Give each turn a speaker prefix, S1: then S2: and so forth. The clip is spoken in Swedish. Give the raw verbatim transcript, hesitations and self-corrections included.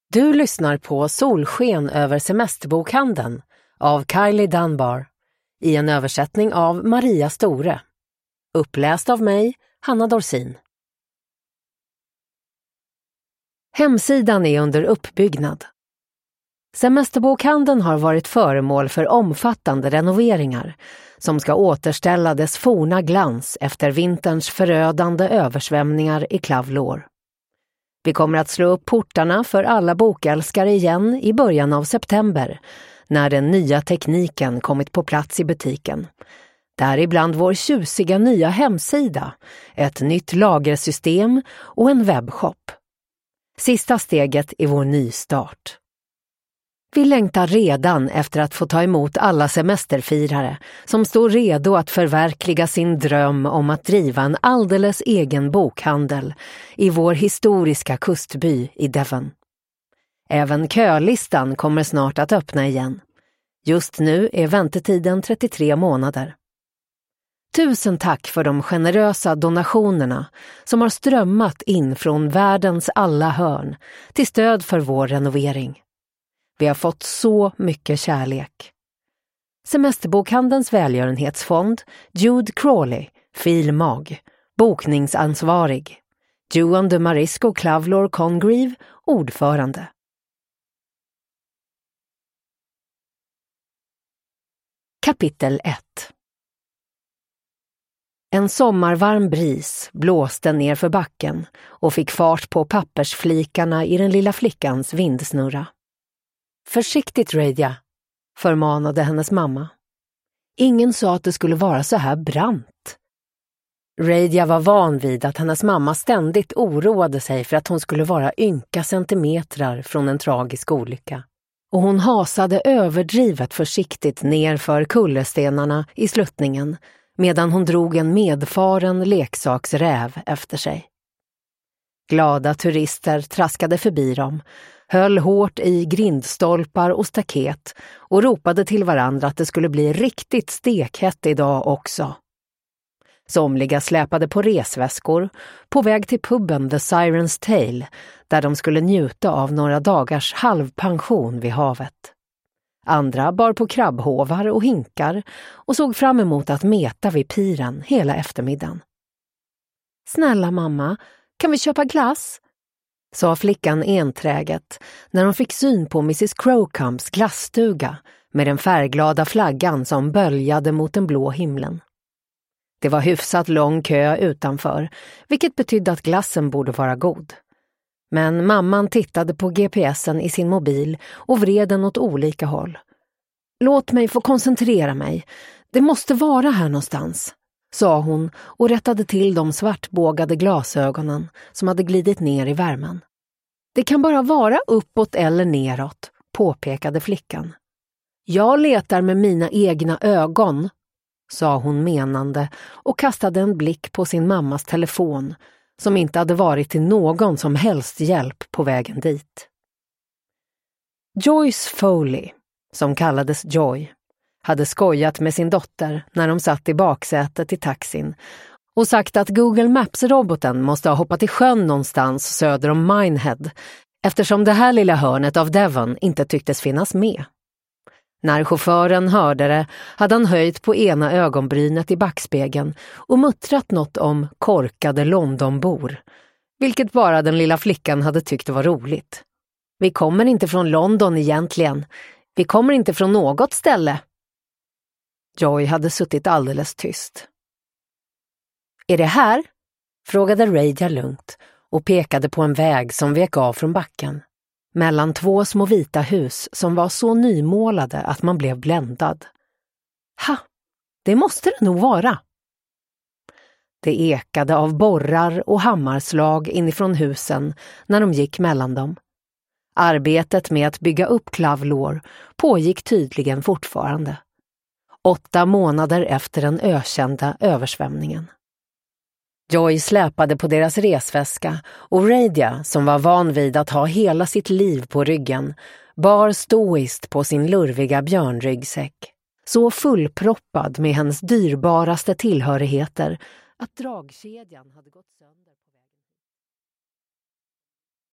S1: Du lyssnar på Solsken över semesterbokhandeln av Kylie Dunbar i en översättning av Maria Store. Uppläst av mig, Hanna Dorsin. Hemsidan är under uppbyggnad. Semesterbokhandeln har varit föremål för omfattande renoveringar som ska återställa dess forna glans efter vinterns förödande översvämningar i Klavlår. Vi kommer att slå upp portarna för alla bokälskare igen i början av september när den nya tekniken kommit på plats i butiken. Däribland vår tjusiga nya hemsida, ett nytt lagersystem och en webbshop. Sista steget i vår nystart. Vi längtar redan efter att få ta emot alla semesterfirare som står redo att förverkliga sin dröm om att driva en alldeles egen bokhandel i vår historiska kustby i Devon. Även kölistan kommer snart att öppna igen. Just nu är väntetiden trettiotre månader. Tusen tack för de generösa donationerna som har strömmat in från världens alla hörn till stöd för vår renovering. Vi har fått så mycket kärlek. Semesterbokhandelns välgörenhetsfond, Jude Crawley, filmag, bokningsansvarig, Johan de Marisco Klavlor Congreve, ordförande. Kapitel ett. En sommarvarm bris blåste ner för backen och fick fart på pappersflikarna i den lilla flickans vindsnurra. Försiktigt, Radia, förmanade hennes mamma. Ingen sa att det skulle vara så här brant. Radia var van vid att hennes mamma ständigt oroade sig för att hon skulle vara ynka centimetrar från en tragisk olycka. Och hon hasade överdrivet försiktigt ner för kullerstenarna i sluttningen medan hon drog en medfaren leksaksräv efter sig. Glada turister traskade förbi dem, höll hårt i grindstolpar och staket och ropade till varandra att det skulle bli riktigt stekhett idag också. Somliga släpade på resväskor på väg till puben The Siren's Tail där de skulle njuta av några dagars halvpension vid havet. Andra bar på krabbhovar och hinkar och såg fram emot att meta vid piren hela eftermiddagen. Snälla mamma, kan vi köpa glass? Sa flickan enträget när hon fick syn på missus Crowcumps glassstuga med den färgglada flaggan som böljade mot den blå himlen. Det var hyfsat lång kö utanför, vilket betydde att glassen borde vara god. Men mamman tittade på G P S'en i sin mobil och vred den åt olika håll. Låt mig få koncentrera mig. Det måste vara här någonstans, sa hon och rättade till de svartbågade glasögonen som hade glidit ner i värmen. Det kan bara vara uppåt eller neråt, påpekade flickan. Jag letar med mina egna ögon, sa hon menande och kastade en blick på sin mammas telefon som inte hade varit till någon som helst hjälp på vägen dit. Joyce Foley, som kallades Joy, hade skojat med sin dotter när de satt i baksätet i taxin och sagt att Google Maps-roboten måste ha hoppat i sjön någonstans söder om Minehead eftersom det här lilla hörnet av Devon inte tycktes finnas med. När chauffören hörde det hade han höjt på ena ögonbrynet i backspegeln och muttrat något om korkade Londonbor, vilket bara den lilla flickan hade tyckt var roligt. Vi kommer inte från London egentligen. Vi kommer inte från något ställe. Joy hade suttit alldeles tyst. Är det här? Frågade Radia lugnt och pekade på en väg som vek av från backen. Mellan två små vita hus som var så nymålade att man blev bländad. Ha, det måste det nog vara. Det ekade av borrar och hammarslag inifrån husen när de gick mellan dem. Arbetet med att bygga upp Klavlor pågick tydligen fortfarande. Åtta månader efter den ökända översvämningen. Joy släpade på deras resväska och Radia, som var van vid att ha hela sitt liv på ryggen, bar stoiskt på sin lurviga björnryggsäck. Så fullproppad med hennes dyrbaraste tillhörigheter att dragkedjan hade gått sönder.